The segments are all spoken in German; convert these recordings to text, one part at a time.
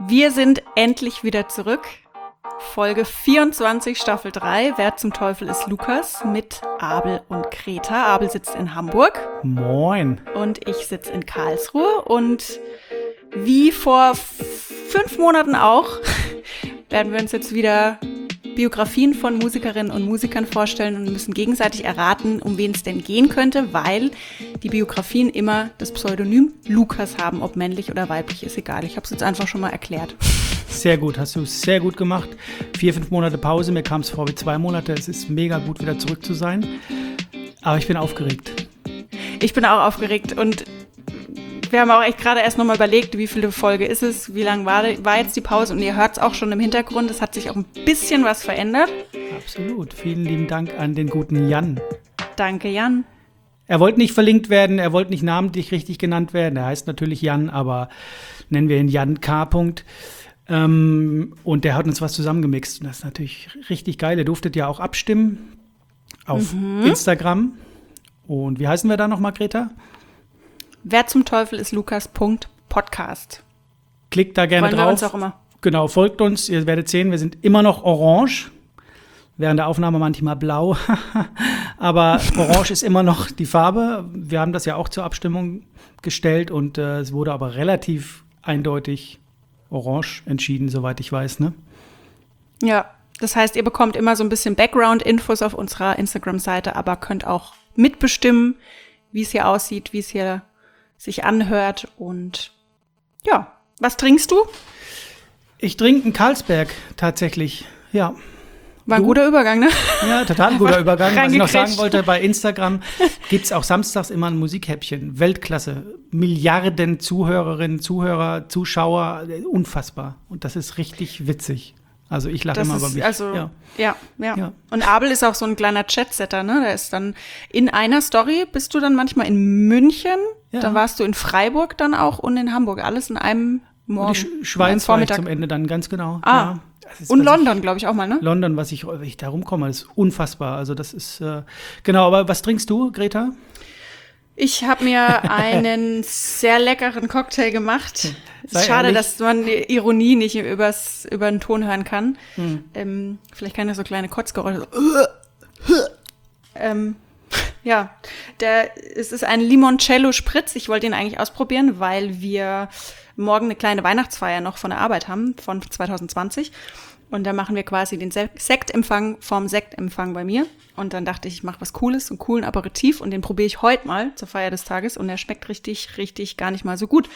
Wir sind endlich wieder zurück. Folge 24, Staffel 3. Wer zum Teufel ist Lukas? Mit Abel und Greta. Abel sitzt in Hamburg. Moin. Und ich sitze in Karlsruhe. Und wie vor 5 Monaten auch, werden wir uns jetzt wieder Biografien von Musikerinnen und Musikern vorstellen und müssen gegenseitig erraten, um wen es denn gehen könnte, weil die Biografien immer das Pseudonym Lukas haben, ob männlich oder weiblich, ist egal. Ich habe es jetzt einfach schon mal erklärt. Sehr gut, hast du sehr gut gemacht. 4-5 Monate Pause, mir kam es vor wie 2 Monate. Es ist mega gut, wieder zurück zu sein. Aber ich bin aufgeregt. Ich bin auch aufgeregt und wir haben auch echt gerade erst nochmal überlegt, wie viele Folge ist es, wie lange war jetzt die Pause und ihr hört es auch schon im Hintergrund, es hat sich auch ein bisschen was verändert. Absolut, vielen lieben Dank an den guten Jan. Danke, Jan. Er wollte nicht verlinkt werden, er wollte nicht namentlich richtig genannt werden, er heißt natürlich Jan, aber nennen wir ihn Jan K. Und der hat uns was zusammengemixt und das ist natürlich richtig geil. Ihr durftet ja auch abstimmen auf Instagram. Und wie heißen wir da nochmal, Greta? Wer zum Teufel ist Lukas? Podcast. Klickt da gerne drauf. Wollen wir uns auch immer. Genau, folgt uns. Ihr werdet sehen, wir sind immer noch orange. Während der Aufnahme manchmal blau. Aber orange ist immer noch die Farbe. Wir haben das ja auch zur Abstimmung gestellt und es wurde aber relativ eindeutig orange entschieden, soweit ich weiß, ne? Ja, das heißt, ihr bekommt immer so ein bisschen Background-Infos auf unserer Instagram-Seite, aber könnt auch mitbestimmen, wie es hier aussieht, wie es hier sich anhört. Und ja, was trinkst du? Ich trinke einen Carlsberg tatsächlich, ja. War ein guter Übergang, ne? Ja, total guter Übergang. Was ich noch sagen wollte, bei Instagram gibt es auch samstags immer ein Musikhäppchen. Weltklasse. Milliarden Zuhörerinnen, Zuhörer, Zuschauer. Unfassbar. Und das ist richtig witzig. Also ich lache immer über mich. Also, ja. Und Abel ist auch so ein kleiner Chatsetter, ne? Der ist dann in einer Story, bist du dann manchmal in München, dann warst du in Freiburg dann auch und in Hamburg. Alles in einem Morgen. Und die Schweiz war ich zum Ende dann, ganz genau. Ja. Und London, glaube ich, auch mal, ne? London, wenn ich da rumkomme, das ist unfassbar. Also das ist, genau, aber was trinkst du, Greta? Ich habe mir einen sehr leckeren Cocktail gemacht. Schade, dass man die Ironie nicht über den Ton hören kann. Vielleicht kann er so kleine Kotzgeräusche. Es ist ein Limoncello Spritz. Ich wollte ihn eigentlich ausprobieren, weil wir morgen eine kleine Weihnachtsfeier noch von der Arbeit haben, von 2020. Und da machen wir quasi den Sektempfang vom Sektempfang bei mir. Und dann dachte ich mache was Cooles, einen coolen Aperitif. Und den probiere ich heute mal zur Feier des Tages. Und der schmeckt richtig gar nicht mal so gut.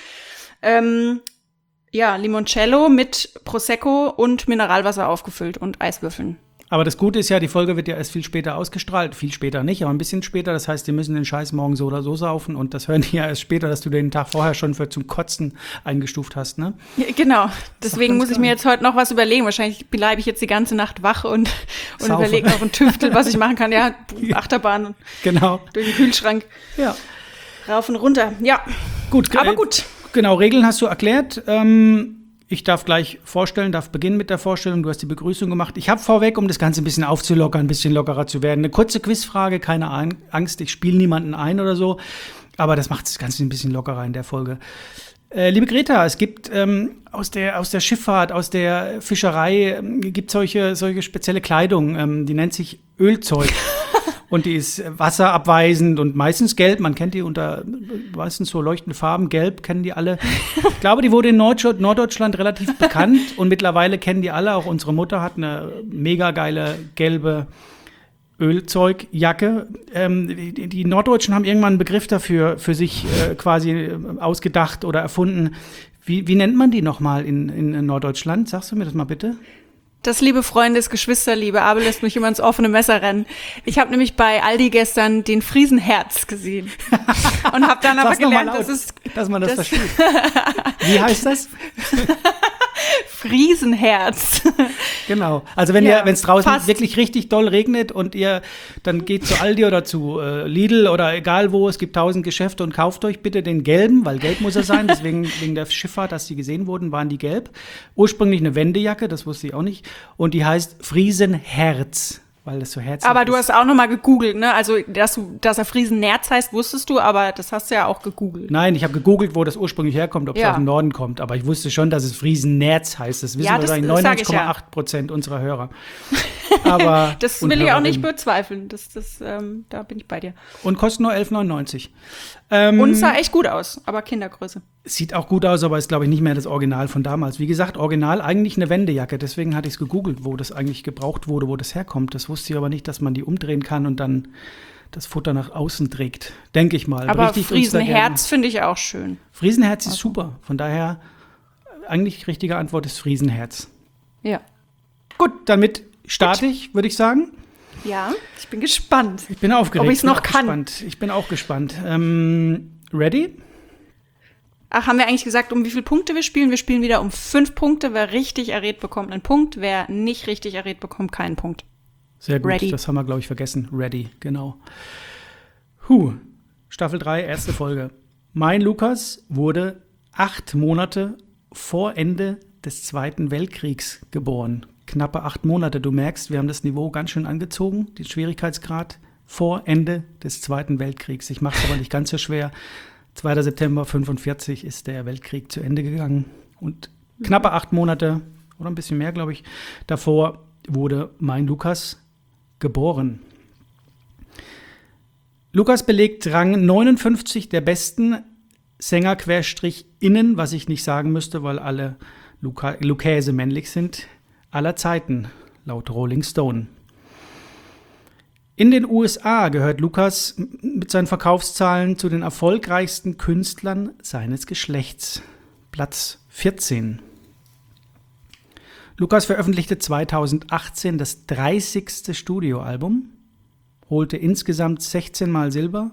Limoncello mit Prosecco und Mineralwasser aufgefüllt und Eiswürfeln. Aber das Gute ist ja, die Folge wird ja erst viel später ausgestrahlt. Viel später nicht, aber ein bisschen später. Das heißt, die müssen den Scheiß morgen so oder so saufen. Und das hören die ja erst später, dass du den Tag vorher schon für zum Kotzen eingestuft hast, ne? Ja, genau. Deswegen muss ich mir jetzt heute noch was überlegen. Wahrscheinlich bleibe ich jetzt die ganze Nacht wach und überlege noch ein Tüftel, was ich machen kann. Ja, Achterbahn. Genau. Durch den Kühlschrank. Ja. Rauf und runter. Ja. Gut. Aber gut. Genau, Regeln hast du erklärt. Ich darf gleich beginnen mit der Vorstellung. Du hast die Begrüßung gemacht. Ich habe vorweg, um das Ganze ein bisschen aufzulockern, ein bisschen lockerer zu werden, eine kurze Quizfrage, keine Angst, ich spiele niemanden ein oder so, aber das macht das Ganze ein bisschen lockerer in der Folge. Liebe Greta, es gibt aus der Schifffahrt, aus der Fischerei, gibt solche spezielle Kleidung, die nennt sich Ölzeug. Und die ist wasserabweisend und meistens gelb. Man kennt die unter meistens so leuchtende Farben. Gelb kennen die alle. Ich glaube, die wurde in Norddeutschland relativ bekannt. Und mittlerweile kennen die alle. Auch unsere Mutter hat eine mega geile gelbe Ölzeugjacke. Die Norddeutschen haben irgendwann einen Begriff dafür für sich quasi ausgedacht oder erfunden. Wie nennt man die nochmal in Norddeutschland? Sagst du mir das mal bitte? Das, liebe Freunde, ist Geschwisterliebe. Abel lässt mich immer ins offene Messer rennen. Ich habe nämlich bei Aldi gestern den Friesenherz gesehen. Und habe dann aber gelernt, dass man das versteht. Wie heißt das? Friesenherz. Genau. Also wenn es draußen wirklich richtig doll regnet und ihr dann geht zu Aldi oder zu Lidl oder egal wo, es gibt 1000 Geschäfte und kauft euch bitte den gelben, weil gelb muss er sein, deswegen wegen der Schifffahrt, dass die gesehen wurden, waren die gelb. Ursprünglich eine Wendejacke, das wusste ich auch nicht. Und die heißt Friesenherz. weil das so herzlich Aber ist. du hast auch nochmal gegoogelt, ne? Also, dass er Friesennerz heißt, wusstest du, aber das hast du ja auch gegoogelt. Nein, ich habe gegoogelt, wo das ursprünglich herkommt, ob es Ja. aus dem Norden kommt. Aber ich wusste schon, dass es Friesennerz heißt. Das wissen Ja, das wahrscheinlich sag ich ja. 99,8% unserer Hörer. Aber, Das und will ich auch nicht Hörerinnen. bezweifeln. Da bin ich bei dir. Und kostet nur 11,99. Und sah echt gut aus, aber Kindergröße. Sieht auch gut aus, aber ist, glaube ich, nicht mehr das Original von damals. Wie gesagt, Original eigentlich eine Wendejacke. Deswegen hatte ich es gegoogelt, wo das eigentlich gebraucht wurde, wo das herkommt. Das wusste ich aber nicht, dass man die umdrehen kann und dann das Futter nach außen trägt. Denke ich mal. Aber Berichtigt uns da gerne. Friesenherz finde ich auch schön. Friesenherz ist super. Von daher, eigentlich richtige Antwort ist Friesenherz. Ja. Gut, damit starte ich, würde ich sagen. Ja, ich bin gespannt. Ich bin aufgeregt. Ob ich's noch bin auch kann. Gespannt. Ich bin auch gespannt. Ready? Ach, haben wir eigentlich gesagt, um wie viele Punkte wir spielen? Wir spielen wieder um 5 Punkte. Wer richtig errät, bekommt einen Punkt. Wer nicht richtig errät, bekommt keinen Punkt. Sehr gut, Ready. das haben wir, glaube ich, vergessen. Ready, genau. Staffel 3, erste Folge. Mein Lukas wurde 8 Monate vor Ende des Zweiten Weltkriegs geboren. Knappe 8 Monate. Du merkst, wir haben das Niveau ganz schön angezogen, den Schwierigkeitsgrad. Vor Ende des Zweiten Weltkriegs. Ich mache es aber nicht ganz so schwer. 2. September 1945 ist der Weltkrieg zu Ende gegangen. Und knappe 8 Monate, oder ein bisschen mehr, glaube ich, davor wurde mein Lukas geboren. Lukas belegt Rang 59 der besten Sänger-Innen, was ich nicht sagen müsste, weil alle Lukäse männlich sind, aller Zeiten, laut Rolling Stone. In den USA gehört Lukas mit seinen Verkaufszahlen zu den erfolgreichsten Künstlern seines Geschlechts. Platz 14. Lukas veröffentlichte 2018 das 30. Studioalbum, holte insgesamt 16 Mal Silber,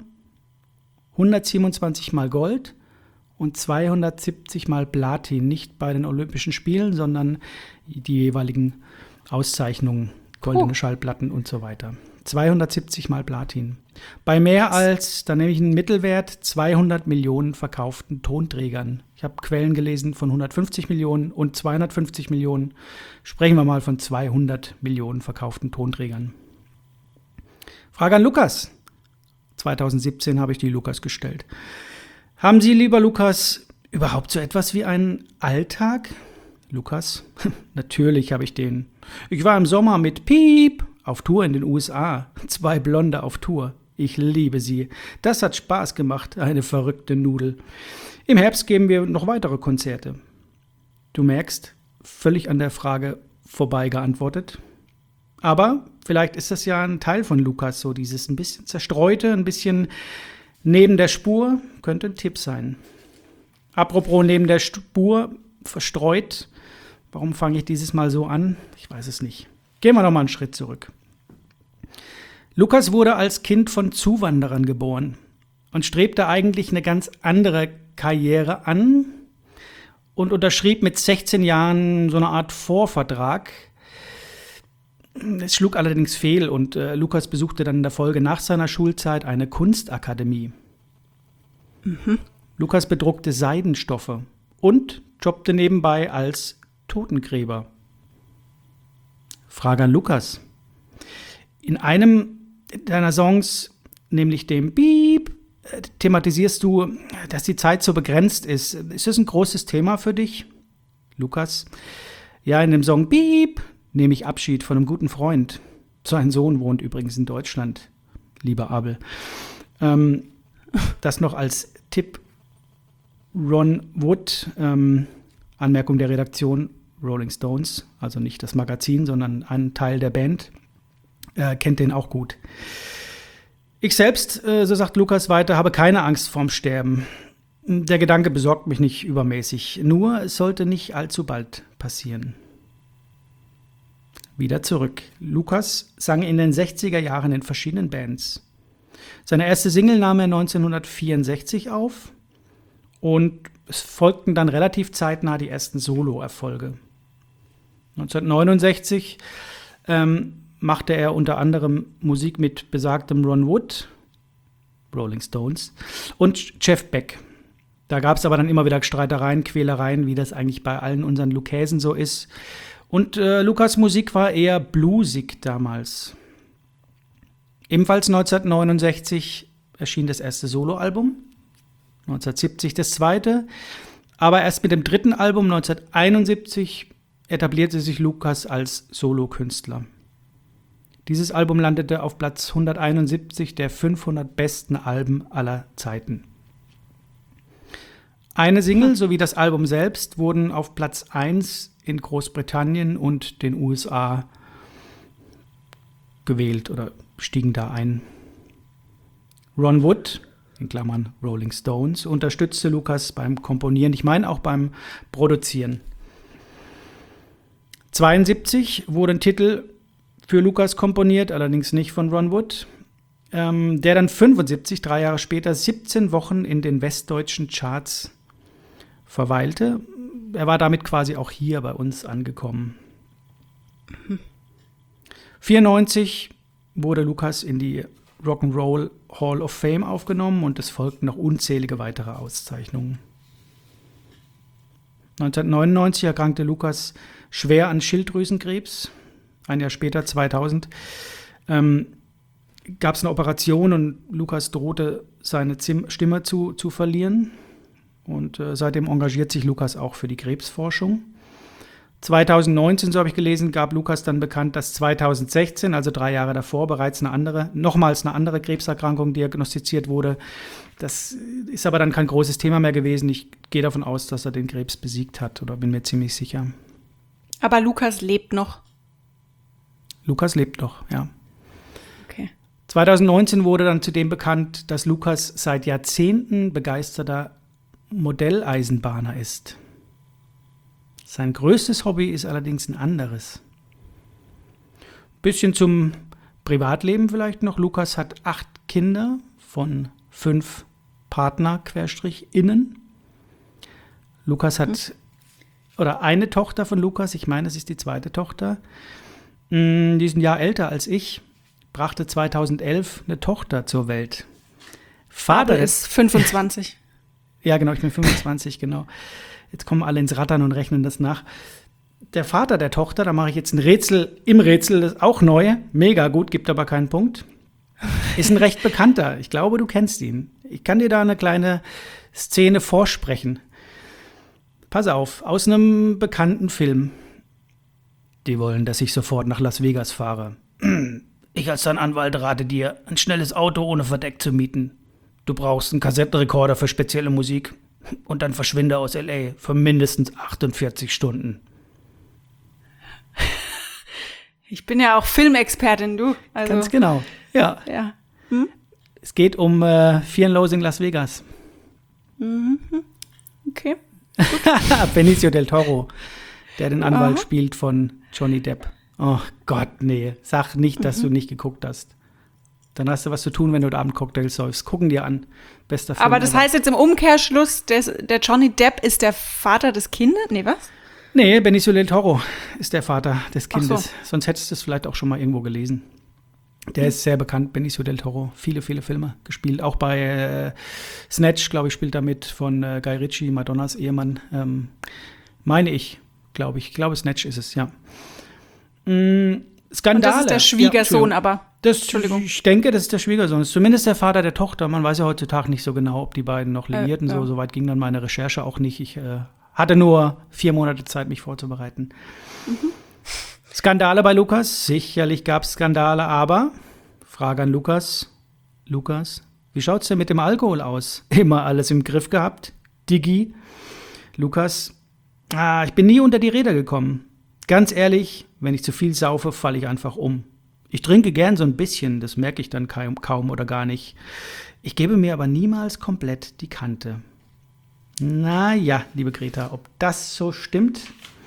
127 Mal Gold und 270 Mal Platin, nicht bei den Olympischen Spielen, sondern die jeweiligen Auszeichnungen, goldene Schallplatten und so weiter. 270 Mal Platin. Bei mehr als, da nehme ich einen Mittelwert, 200 Millionen verkauften Tonträgern. Ich habe Quellen gelesen von 150 Millionen und 250 Millionen. Sprechen wir mal von 200 Millionen verkauften Tonträgern. Frage an Lukas. 2017 habe ich die Lukas gestellt. Haben Sie, lieber Lukas, überhaupt so etwas wie einen Alltag? Lukas, natürlich habe ich den. Ich war im Sommer mit Piep auf Tour in den USA. 2 Blonde auf Tour. Ich liebe sie. Das hat Spaß gemacht, eine verrückte Nudel. Im Herbst geben wir noch weitere Konzerte. Du merkst, völlig an der Frage vorbei geantwortet. Aber vielleicht ist das ja ein Teil von Lukas, so dieses ein bisschen zerstreute, ein bisschen neben der Spur, könnte ein Tipp sein. Apropos neben der Spur, verstreut, warum fange ich dieses Mal so an? Ich weiß es nicht. Gehen wir noch mal einen Schritt zurück. Lukas wurde als Kind von Zuwanderern geboren und strebte eigentlich eine ganz andere Karriere an und unterschrieb mit 16 Jahren so eine Art Vorvertrag. Es schlug allerdings fehl und Lukas besuchte dann in der Folge nach seiner Schulzeit eine Kunstakademie. Lukas bedruckte Seidenstoffe und jobbte nebenbei als Totengräber. Frage an Lukas. In einem deiner Songs, nämlich dem Beep, thematisierst du, dass die Zeit so begrenzt ist. Ist das ein großes Thema für dich, Lukas? Ja, in dem Song Beep nehme ich Abschied von einem guten Freund. Sein Sohn wohnt übrigens in Deutschland, lieber Abel. Das noch als Tipp. Ron Wood, Anmerkung der Redaktion, Rolling Stones, also nicht das Magazin, sondern ein Teil der Band, kennt den auch gut. Ich selbst, so sagt Lukas weiter, habe keine Angst vorm Sterben. Der Gedanke besorgt mich nicht übermäßig, nur es sollte nicht allzu bald passieren. Wieder zurück. Lukas sang in den 60er Jahren in verschiedenen Bands. Seine erste Single nahm er 1964 auf und es folgten dann relativ zeitnah die ersten Solo-Erfolge. 1969 machte er unter anderem Musik mit besagtem Ron Wood, Rolling Stones, und Jeff Beck. Da gab es aber dann immer wieder Streitereien, Quälereien, wie das eigentlich bei allen unseren Lukäsen so ist. Und Lukas' Musik war eher bluesig damals. Ebenfalls 1969 erschien das erste Soloalbum, 1970 das zweite, aber erst mit dem dritten Album 1971 etablierte sich Lukas als Solokünstler. Dieses Album landete auf Platz 171 der 500 besten Alben aller Zeiten. Eine Single sowie das Album selbst wurden auf Platz 1 in Großbritannien und den USA gewählt oder stiegen da ein. Ron Wood, in Klammern Rolling Stones, unterstützte Lukas beim Komponieren, ich meine auch beim Produzieren. 1972 wurde ein Titel für Lukas komponiert, allerdings nicht von Ron Wood, der dann 1975, 3 Jahre später, 17 Wochen in den westdeutschen Charts verweilte. Er war damit quasi auch hier bei uns angekommen. 1994 wurde Lukas in die Rock'n'Roll Hall of Fame aufgenommen und es folgten noch unzählige weitere Auszeichnungen. 1999 erkrankte Lukas schwer an Schilddrüsenkrebs. Ein Jahr später, 2000, gab es eine Operation und Lukas drohte, seine Stimme zu verlieren. Und seitdem engagiert sich Lukas auch für die Krebsforschung. 2019, so habe ich gelesen, gab Lukas dann bekannt, dass 2016, also 3 Jahre davor, bereits nochmals eine andere Krebserkrankung diagnostiziert wurde. Das ist aber dann kein großes Thema mehr gewesen. Ich gehe davon aus, dass er den Krebs besiegt hat oder bin mir ziemlich sicher. Aber Lukas lebt noch. Lukas lebt noch, ja. Okay. 2019 wurde dann zudem bekannt, dass Lukas seit Jahrzehnten begeisterter Modelleisenbahner ist. Sein größtes Hobby ist allerdings ein anderes. Bisschen zum Privatleben vielleicht noch. Lukas hat 8 Kinder von 5 Partner-Innen. Lukas hat, oder eine Tochter von Lukas, ich meine, es ist die zweite Tochter, die ist ein Jahr älter als ich, brachte 2011 eine Tochter zur Welt. Vater ist 25. Ja, genau, ich bin 25, genau. Jetzt kommen alle ins Rattern und rechnen das nach. Der Vater der Tochter, da mache ich jetzt ein Rätsel im Rätsel, das ist auch neu, mega gut, gibt aber keinen Punkt. Ist ein recht bekannter, ich glaube, du kennst ihn. Ich kann dir da eine kleine Szene vorsprechen. Pass auf, aus einem bekannten Film. Die wollen, dass ich sofort nach Las Vegas fahre. Ich als dein Anwalt rate dir, ein schnelles Auto ohne Verdeck zu mieten. Du brauchst einen Kassettenrekorder für spezielle Musik und dann verschwinde aus L.A. für mindestens 48 Stunden. Ich bin ja auch Filmexpertin, du. Also, ganz genau, ja. Es geht um Fear and Loathing Las Vegas. Okay. Benicio del Toro, der den Anwalt spielt von Johnny Depp. Oh Gott, nee. Sag nicht, dass du nicht geguckt hast. Dann hast du was zu tun, wenn du da Abend Cocktails säufst. Gucken dir an. Bester Film. Aber das heißt jetzt im Umkehrschluss, der Johnny Depp ist der Vater des Kindes? Nee, was? Nee, Benicio del Toro ist der Vater des Kindes. Ach so. Sonst hättest du es vielleicht auch schon mal irgendwo gelesen. Der ist sehr bekannt, Benicio del Toro. Viele, viele Filme gespielt. Auch bei Snatch, glaube ich, spielt er mit von Guy Ritchie, Madonnas Ehemann. Meine ich, glaube ich. Ich glaube, Snatch ist es, ja. Skandale. Und das ist der Schwiegersohn, aber. Entschuldigung. Ich denke, das ist der Schwiegersohn. Das ist zumindest der Vater der Tochter. Man weiß ja heutzutage nicht so genau, ob die beiden noch liiert und so. Soweit ging dann meine Recherche auch nicht. Ich hatte nur 4 Monate Zeit, mich vorzubereiten. Skandale bei Lukas? Sicherlich gab es Skandale, aber Frage an Lukas. Lukas, wie schaut's denn mit dem Alkohol aus? Immer alles im Griff gehabt? Diggi? Lukas, ich bin nie unter die Räder gekommen. Ganz ehrlich, wenn ich zu viel saufe, falle ich einfach um. Ich trinke gern so ein bisschen, das merke ich dann kaum oder gar nicht. Ich gebe mir aber niemals komplett die Kante. Naja, liebe Greta, ob das so stimmt?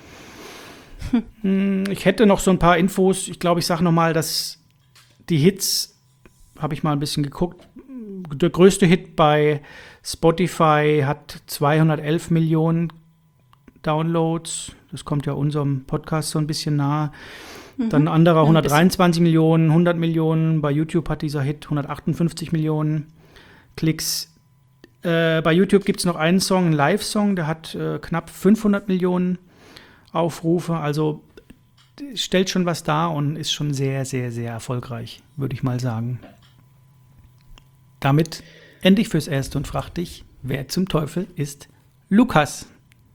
Ich hätte noch so ein paar Infos. Ich glaube, ich sage nochmal, dass die Hits, habe ich mal ein bisschen geguckt, der größte Hit bei Spotify hat 211 Millionen Downloads. Das kommt ja unserem Podcast so ein bisschen nahe. Dann ein anderer 123 Millionen, 100 Millionen. Bei YouTube hat dieser Hit 158 Millionen Klicks. Bei YouTube gibt es noch einen Song, einen Live-Song, der hat knapp 500 Millionen Aufrufe. Also stellt schon was dar und ist schon sehr, sehr, sehr erfolgreich, würde ich mal sagen. Damit ende ich fürs Erste und frage dich, wer zum Teufel ist Lukas?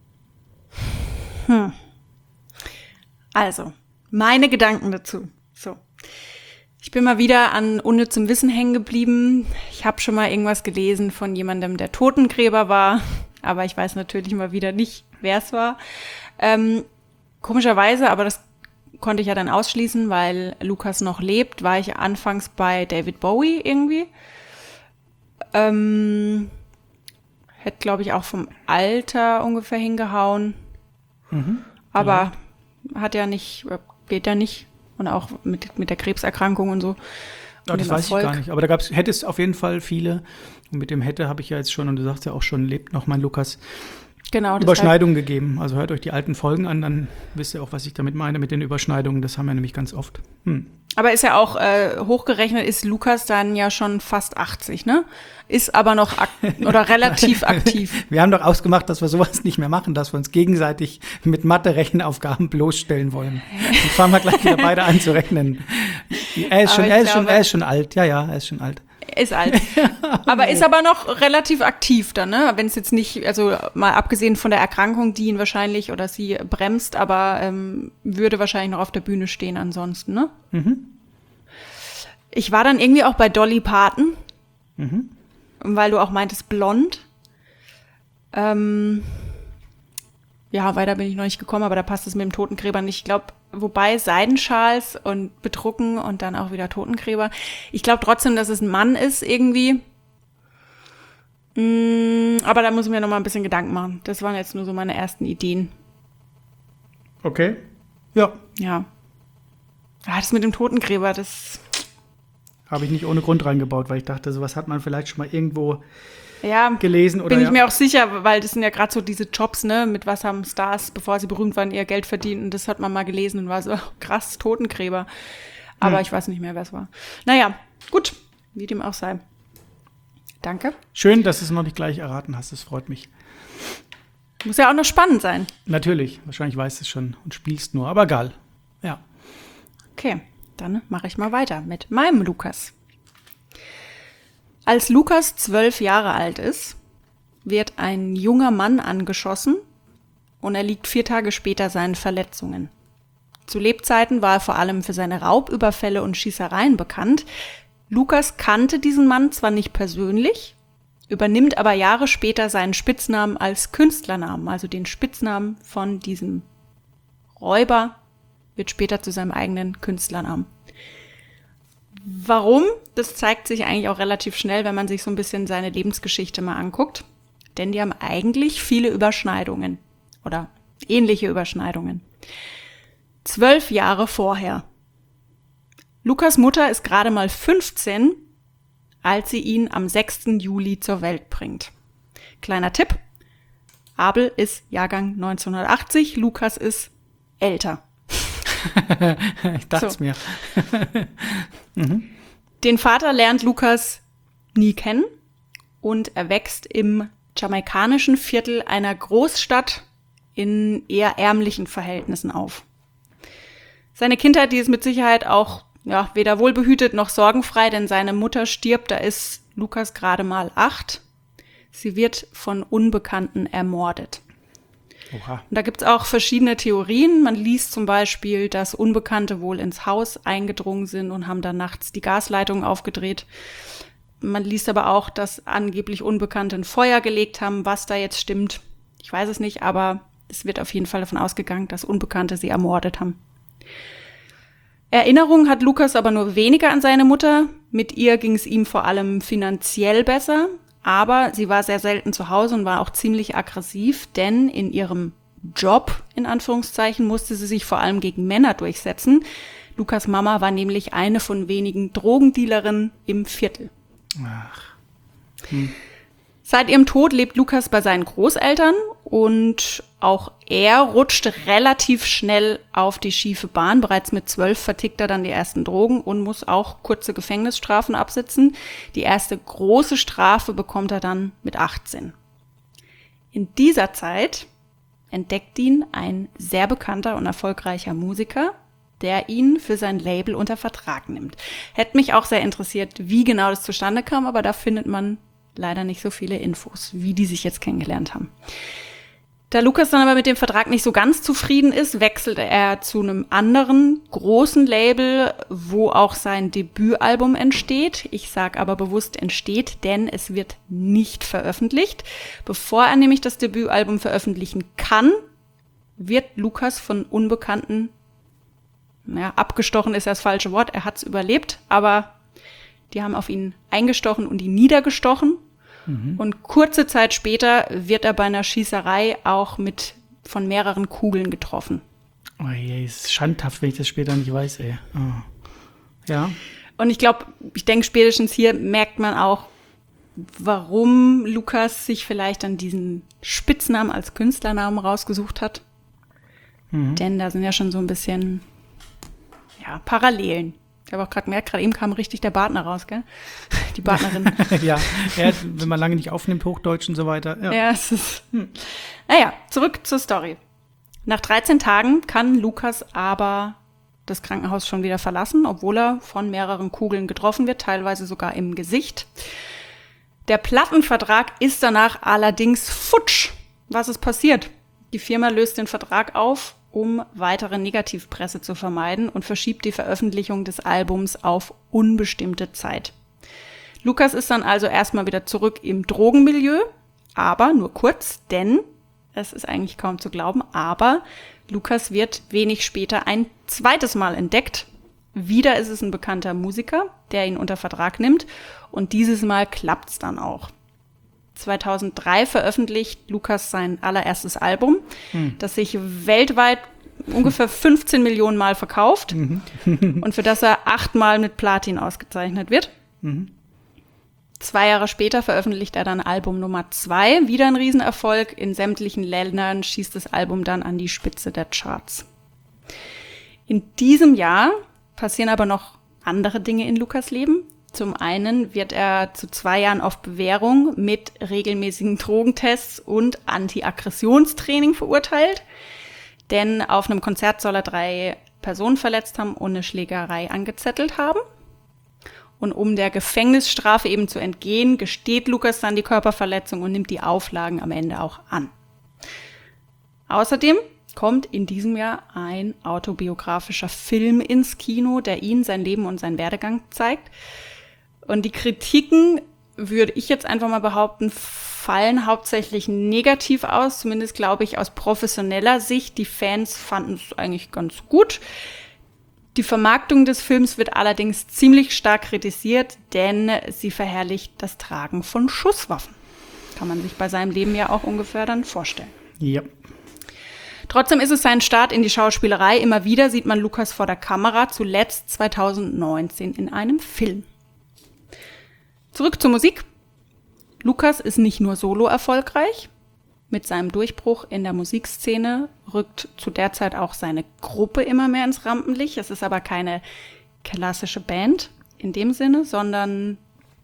Also, meine Gedanken dazu. So. Ich bin mal wieder an unnützem Wissen hängen geblieben. Ich habe schon mal irgendwas gelesen von jemandem, der Totengräber war, aber ich weiß natürlich mal wieder nicht, wer es war. Komischerweise, aber das konnte ich ja dann ausschließen, weil Lukas noch lebt, war ich anfangs bei David Bowie irgendwie. Hätte, glaube ich, auch vom Alter ungefähr hingehauen. Aber hat ja nicht, geht ja nicht. Und auch mit der Krebserkrankung und so. Ja, das weiß ich gar nicht. Aber da hätte es auf jeden Fall viele. Und mit dem hätte habe ich ja jetzt schon, und du sagst ja auch schon, lebt noch mein Lukas, genau, Überschneidungen gegeben. Also hört euch die alten Folgen an, dann wisst ihr auch, was ich damit meine mit den Überschneidungen. Das haben wir nämlich ganz oft. Aber ist ja auch hochgerechnet, ist Lukas dann ja schon fast 80, ne? Ist aber noch oder relativ aktiv. Wir haben doch ausgemacht, dass wir sowas nicht mehr machen, dass wir uns gegenseitig mit Mathe-Rechenaufgaben bloßstellen wollen. Dann fangen wir gleich wieder beide an zu rechnen. Er ist schon alt. Ja, er ist schon alt. Ist alt. Aber ist aber noch relativ aktiv dann, ne? Wenn es jetzt nicht, also mal abgesehen von der Erkrankung, die ihn wahrscheinlich oder sie bremst, aber würde wahrscheinlich noch auf der Bühne stehen ansonsten, ne? Ich war dann irgendwie auch bei Dolly Parton, weil du auch meintest blond. Ja, weiter bin ich noch nicht gekommen, aber da passt es mit dem Totengräber nicht. Ich glaube, wobei Seidenschals und bedrucken und dann auch wieder Totengräber. Ich glaube trotzdem, dass es ein Mann ist irgendwie. Aber da muss ich mir noch mal ein bisschen Gedanken machen. Das waren jetzt nur so meine ersten Ideen. Okay. Ja. Ja. Das mit dem Totengräber, das habe ich nicht ohne Grund reingebaut, weil ich dachte, sowas hat man vielleicht schon mal irgendwo ja, gelesen. Oder bin ich mir auch sicher, weil das sind ja gerade so diese Jobs, ne, mit was haben Stars, bevor sie berühmt waren, ihr Geld verdient. Und das hat man mal gelesen und war so, krass, Totengräber. Aber ich weiß nicht mehr, wer es war. Naja, gut, wie dem auch sei. Danke. Schön, dass du es noch nicht gleich erraten hast, das freut mich. Muss ja auch noch spannend sein. Natürlich, wahrscheinlich weißt du es schon und spielst nur, aber egal. Ja. Okay, dann mache ich mal weiter mit meinem Lukas. Als Lukas 12 Jahre alt ist, wird ein junger Mann angeschossen und er liegt 4 Tage später seinen Verletzungen. Zu Lebzeiten war er vor allem für seine Raubüberfälle und Schießereien bekannt. Lukas kannte diesen Mann zwar nicht persönlich, übernimmt aber Jahre später seinen Spitznamen als Künstlernamen, also den Spitznamen von diesem Räuber wird später zu seinem eigenen Künstlernamen. Warum? Das zeigt sich eigentlich auch relativ schnell, wenn man sich so ein bisschen seine Lebensgeschichte mal anguckt. Denn die haben eigentlich viele Überschneidungen oder ähnliche Überschneidungen. 12 Jahre vorher. Lukas Mutter ist gerade mal 15, als sie ihn am 6. Juli zur Welt bringt. Kleiner Tipp. Abel ist Jahrgang 1980, Lukas ist älter. Ich dachte es mir. Den Vater lernt Lukas nie kennen und er wächst im jamaikanischen Viertel einer Großstadt in eher ärmlichen Verhältnissen auf. Seine Kindheit, die ist mit Sicherheit auch weder wohlbehütet noch sorgenfrei, denn seine Mutter stirbt, da ist Lukas gerade mal 8. Sie wird von Unbekannten ermordet. Oha. Und da gibt's auch verschiedene Theorien. Man liest zum Beispiel, dass Unbekannte wohl ins Haus eingedrungen sind und haben dann nachts die Gasleitung aufgedreht. Man liest aber auch, dass angeblich Unbekannte ein Feuer gelegt haben. Was da jetzt stimmt, ich weiß es nicht, aber es wird auf jeden Fall davon ausgegangen, dass Unbekannte sie ermordet haben. Erinnerung hat Lukas aber nur weniger an seine Mutter. Mit ihr ging es ihm vor allem finanziell besser. Aber sie war sehr selten zu Hause und war auch ziemlich aggressiv, denn in ihrem Job, in Anführungszeichen, musste sie sich vor allem gegen Männer durchsetzen. Lukas' Mama war nämlich eine von wenigen Drogendealerinnen im Viertel. Ach. Seit ihrem Tod lebt Lukas bei seinen Großeltern und auch er rutscht relativ schnell auf die schiefe Bahn. Bereits mit 12 vertickt er dann die ersten Drogen und muss auch kurze Gefängnisstrafen absitzen. Die erste große Strafe bekommt er dann mit 18. In dieser Zeit entdeckt ihn ein sehr bekannter und erfolgreicher Musiker, der ihn für sein Label unter Vertrag nimmt. Hätte mich auch sehr interessiert, wie genau das zustande kam, aber da findet man leider nicht so viele Infos, wie die sich jetzt kennengelernt haben. Da Lukas dann aber mit dem Vertrag nicht so ganz zufrieden ist, wechselt er zu einem anderen großen Label, wo auch sein Debütalbum entsteht. Ich sage aber bewusst entsteht, denn es wird nicht veröffentlicht. Bevor er nämlich das Debütalbum veröffentlichen kann, wird Lukas von Unbekannten, abgestochen ist ja das falsche Wort, er hat es überlebt, aber die haben auf ihn eingestochen und ihn niedergestochen. Und kurze Zeit später wird er bei einer Schießerei auch von mehreren Kugeln getroffen. Oh je, ist schandhaft, wenn ich das später nicht weiß, ey. Oh. Ja. Und ich denke, spätestens hier merkt man auch, warum Lukas sich vielleicht dann diesen Spitznamen als Künstlernamen rausgesucht hat. Denn da sind ja schon so ein bisschen, Parallelen. Ich habe auch gerade gemerkt, gerade eben kam richtig der Partner raus, gell? Die Partnerin. Ja, wenn man lange nicht aufnimmt, Hochdeutsch und so weiter. Ja, es ist. Naja, zurück zur Story. Nach 13 Tagen kann Lukas aber das Krankenhaus schon wieder verlassen, obwohl er von mehreren Kugeln getroffen wird, teilweise sogar im Gesicht. Der Plattenvertrag ist danach allerdings futsch. Was ist passiert? Die Firma löst den Vertrag auf, um weitere Negativpresse zu vermeiden und verschiebt die Veröffentlichung des Albums auf unbestimmte Zeit. Lukas ist dann also erstmal wieder zurück im Drogenmilieu, aber nur kurz, denn, es ist eigentlich kaum zu glauben, aber Lukas wird wenig später ein zweites Mal entdeckt. Wieder ist es ein bekannter Musiker, der ihn unter Vertrag nimmt und dieses Mal klappt's dann auch. 2003 veröffentlicht Lukas sein allererstes Album, das sich weltweit ungefähr 15 Millionen Mal verkauft und für das er 8 Mal mit Platin ausgezeichnet wird. 2 Jahre später veröffentlicht er dann Album Nummer 2, wieder ein Riesenerfolg. In sämtlichen Ländern schießt das Album dann an die Spitze der Charts. In diesem Jahr passieren aber noch andere Dinge in Lukas Leben. Zum einen wird er zu 2 Jahren auf Bewährung mit regelmäßigen Drogentests und Anti-Aggressionstraining verurteilt. Denn auf einem Konzert soll er 3 Personen verletzt haben und eine Schlägerei angezettelt haben. Und um der Gefängnisstrafe eben zu entgehen, gesteht Lukas dann die Körperverletzung und nimmt die Auflagen am Ende auch an. Außerdem kommt in diesem Jahr ein autobiografischer Film ins Kino, der ihn, sein Leben und seinen Werdegang zeigt. Und die Kritiken, würde ich jetzt einfach mal behaupten, fallen hauptsächlich negativ aus, zumindest glaube ich aus professioneller Sicht. Die Fans fanden es eigentlich ganz gut. Die Vermarktung des Films wird allerdings ziemlich stark kritisiert, denn sie verherrlicht das Tragen von Schusswaffen. Kann man sich bei seinem Leben ja auch ungefähr dann vorstellen. Ja. Trotzdem ist es sein Start in die Schauspielerei. Immer wieder sieht man Lukas vor der Kamera, zuletzt 2019 in einem Film. Zurück zur Musik. Lukas ist nicht nur solo erfolgreich. Mit seinem Durchbruch in der Musikszene rückt zu der Zeit auch seine Gruppe immer mehr ins Rampenlicht. Es ist aber keine klassische Band in dem Sinne, sondern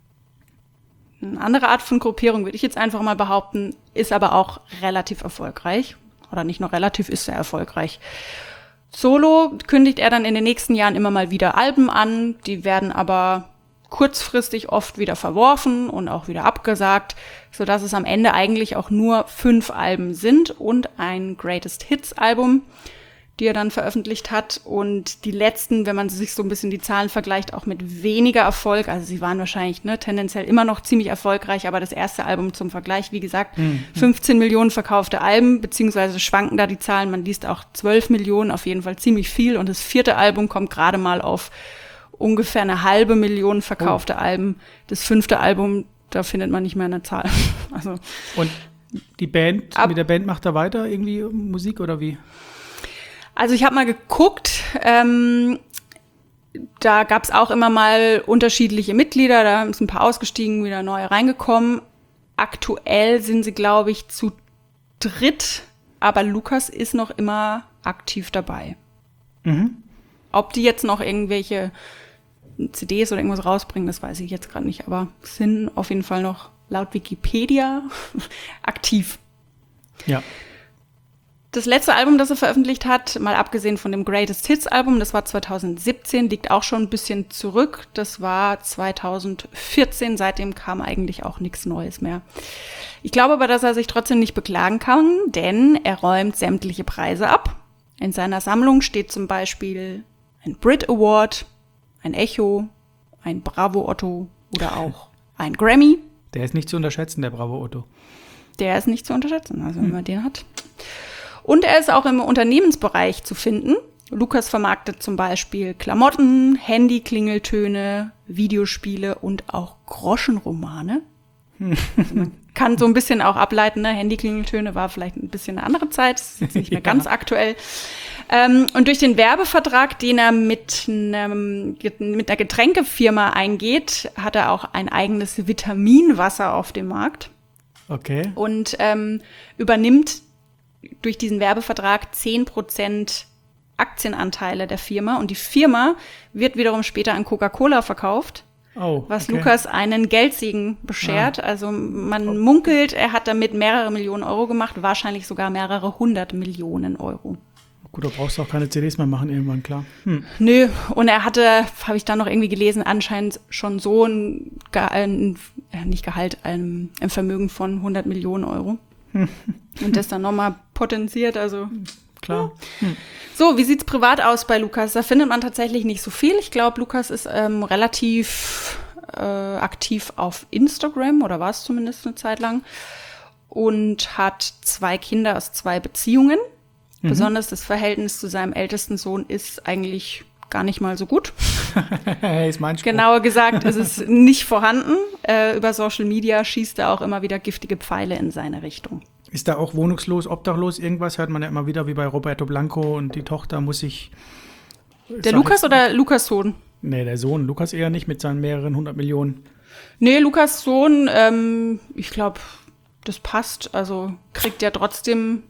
eine andere Art von Gruppierung, würde ich jetzt einfach mal behaupten, ist aber auch relativ erfolgreich. Oder nicht nur relativ, ist sehr erfolgreich. Solo kündigt er dann in den nächsten Jahren immer mal wieder Alben an, die werden aber kurzfristig oft wieder verworfen und auch wieder abgesagt, sodass es am Ende eigentlich auch nur 5 Alben sind und ein Greatest Hits Album, die er dann veröffentlicht hat. Und die letzten, wenn man sich so ein bisschen die Zahlen vergleicht, auch mit weniger Erfolg. Also sie waren wahrscheinlich tendenziell immer noch ziemlich erfolgreich, aber das erste Album zum Vergleich, wie gesagt, 15 Millionen verkaufte Alben, beziehungsweise schwanken da die Zahlen. Man liest auch 12 Millionen, auf jeden Fall ziemlich viel. Und das 4. Album kommt gerade mal auf ungefähr 500.000 verkaufte Alben. Das 5. Album, da findet man nicht mehr eine Zahl. Also, und die Band, mit der Band macht er weiter irgendwie Musik oder wie? Also ich habe mal geguckt, da gab es auch immer mal unterschiedliche Mitglieder, da sind ein paar ausgestiegen, wieder neue reingekommen. Aktuell sind sie, glaube ich, zu 3, aber Lukas ist noch immer aktiv dabei. Ob die jetzt noch irgendwelche CDs oder irgendwas rausbringen, das weiß ich jetzt gerade nicht, aber sind auf jeden Fall noch laut Wikipedia aktiv. Ja. Das letzte Album, das er veröffentlicht hat, mal abgesehen von dem Greatest Hits Album, das war 2017, liegt auch schon ein bisschen zurück. Das war 2014, seitdem kam eigentlich auch nichts Neues mehr. Ich glaube aber, dass er sich trotzdem nicht beklagen kann, denn er räumt sämtliche Preise ab. In seiner Sammlung steht zum Beispiel ein Brit Award, ein Echo, ein Bravo Otto oder auch ein Grammy. Der ist nicht zu unterschätzen, der Bravo Otto. Der ist nicht zu unterschätzen, also wenn man den hat. Und er ist auch im Unternehmensbereich zu finden. Lukas vermarktet zum Beispiel Klamotten, Handy-Klingeltöne, Videospiele und auch Groschenromane. Also man kann so ein bisschen auch ableiten, ne? Handy-Klingeltöne war vielleicht ein bisschen eine andere Zeit, ist jetzt nicht mehr ganz aktuell. Und durch den Werbevertrag, den er mit einer Getränkefirma eingeht, hat er auch ein eigenes Vitaminwasser auf dem Markt. Okay. Und übernimmt durch diesen Werbevertrag 10% Aktienanteile der Firma. Und die Firma wird wiederum später an Coca-Cola verkauft, was Lukas einen Geldsegen beschert. Also man munkelt, er hat damit mehrere Millionen Euro gemacht, wahrscheinlich sogar mehrere 100 Millionen Euro. Gut, da brauchst du auch keine CDs mehr machen irgendwann, klar. Nö, und er hatte, habe ich dann noch irgendwie gelesen, anscheinend schon so ein Vermögen von 100 Millionen Euro. Und das dann nochmal potenziert, also klar. Ja. So, wie sieht's privat aus bei Lukas? Da findet man tatsächlich nicht so viel. Ich glaube, Lukas ist relativ aktiv auf Instagram, oder war es zumindest eine Zeit lang, und hat 2 Kinder aus 2 Beziehungen. Besonders das Verhältnis zu seinem ältesten Sohn ist eigentlich gar nicht mal so gut. Ist mein Spruch. Genauer gesagt, ist es nicht vorhanden. Über Social Media schießt er auch immer wieder giftige Pfeile in seine Richtung. Ist da auch wohnungslos, obdachlos irgendwas? Hört man ja immer wieder, wie bei Roberto Blanco, und die Tochter muss sich... Der Lukas oder Lukas Sohn? Nee, der Sohn. Lukas eher nicht mit seinen mehreren 100 Millionen. Nee, Lukas Sohn, ich glaube, das passt. Also kriegt ja trotzdem,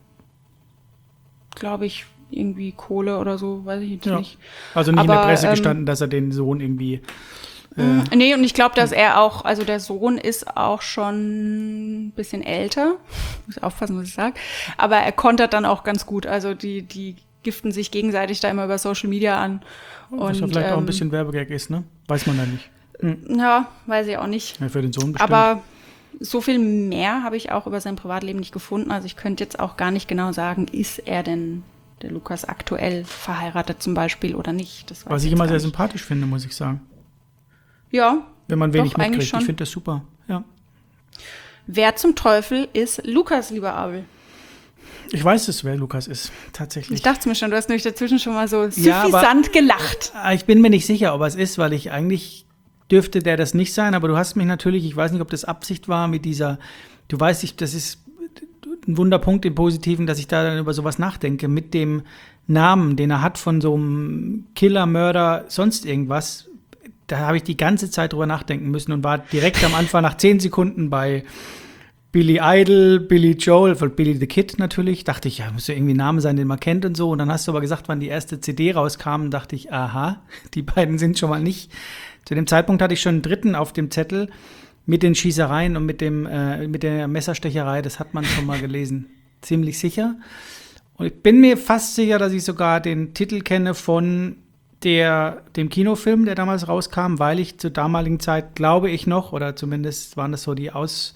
glaube ich, irgendwie Kohle oder so, weiß ich jetzt nicht. Also nicht in der Presse gestanden, dass er den Sohn irgendwie... Nee, und ich glaube, dass er auch, also der Sohn ist auch schon ein bisschen älter. Muss aufpassen, was ich sage. Aber er kontert dann auch ganz gut. Also die giften sich gegenseitig da immer über Social Media an. Was ja vielleicht auch ein bisschen Werbegag ist, ne? Weiß man da nicht. Ja, weiß ich auch nicht. Ja, für den Sohn bestimmt. Aber so viel mehr habe ich auch über sein Privatleben nicht gefunden. Also ich könnte jetzt auch gar nicht genau sagen, ist er denn der Lukas aktuell verheiratet zum Beispiel oder nicht. Das weiß was ich immer sehr sympathisch finde, muss ich sagen. Ja. Wenn man wenig doch, mitkriegt. schon. Ich finde das super. Ja. Wer zum Teufel ist Lukas, lieber Abel? Ich weiß es, wer Lukas ist, tatsächlich. Ich dachte mir schon, du hast nämlich dazwischen schon mal so suffisant gelacht. Ich bin mir nicht sicher, ob er es ist, weil ich eigentlich dürfte der das nicht sein, aber du hast mich natürlich, ich weiß nicht, ob das Absicht war mit dieser, du weißt, das ist ein Wunderpunkt im Positiven, dass ich da dann über sowas nachdenke, mit dem Namen, den er hat von so einem Killer, Mörder, sonst irgendwas. Da habe ich die ganze Zeit drüber nachdenken müssen und war direkt am Anfang nach 10 Sekunden bei Billy Idol, Billy Joel, von Billy the Kid natürlich. Dachte ich, ja, muss ja irgendwie ein Name sein, den man kennt und so. Und dann hast du aber gesagt, wann die erste CD rauskam, dachte ich, aha, die beiden sind schon mal nicht. Zu dem Zeitpunkt hatte ich schon einen dritten auf dem Zettel mit den Schießereien und mit der Messerstecherei. Das hat man schon mal gelesen. Ziemlich sicher. Und ich bin mir fast sicher, dass ich sogar den Titel kenne von dem Kinofilm, der damals rauskam, weil ich zur damaligen Zeit, glaube ich noch, oder zumindest waren das so die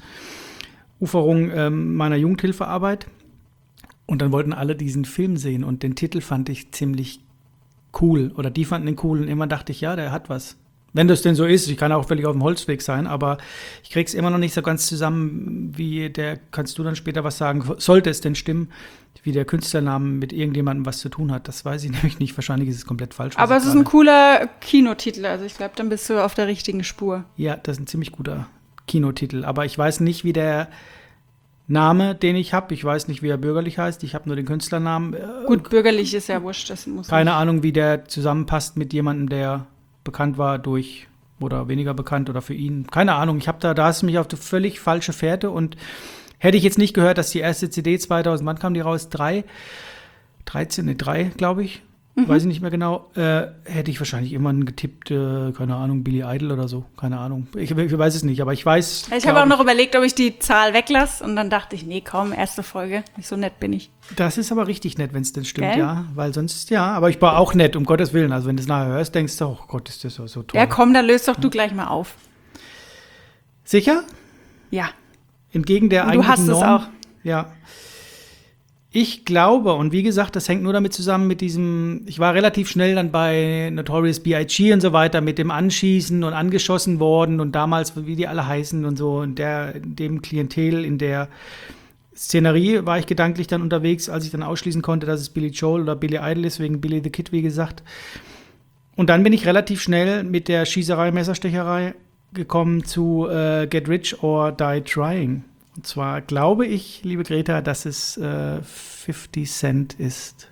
Ausuferung meiner Jugendhilfearbeit. Und dann wollten alle diesen Film sehen und den Titel fand ich ziemlich cool. Oder die fanden ihn cool und immer dachte ich, ja, der hat was. Wenn das denn so ist, ich kann auch völlig auf dem Holzweg sein, aber ich krieg's immer noch nicht so ganz zusammen, kannst du dann später was sagen, sollte es denn stimmen, wie der Künstlername mit irgendjemandem was zu tun hat. Das weiß ich nämlich nicht, wahrscheinlich ist es komplett falsch. Aber es ist ein cooler Kinotitel, also ich glaube, dann bist du auf der richtigen Spur. Ja, das ist ein ziemlich guter Kinotitel, aber ich weiß nicht, wie der Name, den ich habe, ich weiß nicht, wie er bürgerlich heißt, ich habe nur den Künstlernamen. Gut, bürgerlich ist ja wurscht, das muss keine Ahnung, wie der zusammenpasst mit jemandem, der bekannt war durch oder weniger bekannt oder für ihn. Keine Ahnung, da hast du mich auf die völlig falsche Fährte und hätte ich jetzt nicht gehört, dass die erste CD 2000, wann kam die raus? 3, glaube ich. weiß ich nicht mehr genau, hätte ich wahrscheinlich irgendwann getippt, keine Ahnung, Billy Idol oder so, keine Ahnung. Ich weiß es nicht, aber ich weiß. Ich habe auch noch überlegt, ob ich die Zahl weglasse und dann dachte ich, nee, komm, erste Folge, nicht so nett bin ich. Das ist aber richtig nett, wenn es denn stimmt, Gell? ja, weil sonst, ja, aber ich war auch nett, um Gottes Willen. Also wenn du es nachher hörst, denkst du, oh Gott, ist das so toll. Ja, komm, dann löst doch du gleich mal auf. Sicher? Ja. Entgegen der Und eigentlichen du hast es Norm? auch. Ja. Ich glaube, und wie gesagt, das hängt nur damit zusammen mit diesem, ich war relativ schnell dann bei Notorious B.I.G. und so weiter, mit dem Anschießen und angeschossen worden und damals, wie die alle heißen und so, in dem Klientel, in der Szenerie war ich gedanklich dann unterwegs, als ich dann ausschließen konnte, dass es Billy Joel oder Billy Idol ist, wegen Billy the Kid, wie gesagt. Und dann bin ich relativ schnell mit der Schießerei, Messerstecherei gekommen zu Get Rich or Die Trying. Und zwar glaube ich, liebe Greta, dass es 50 Cent ist.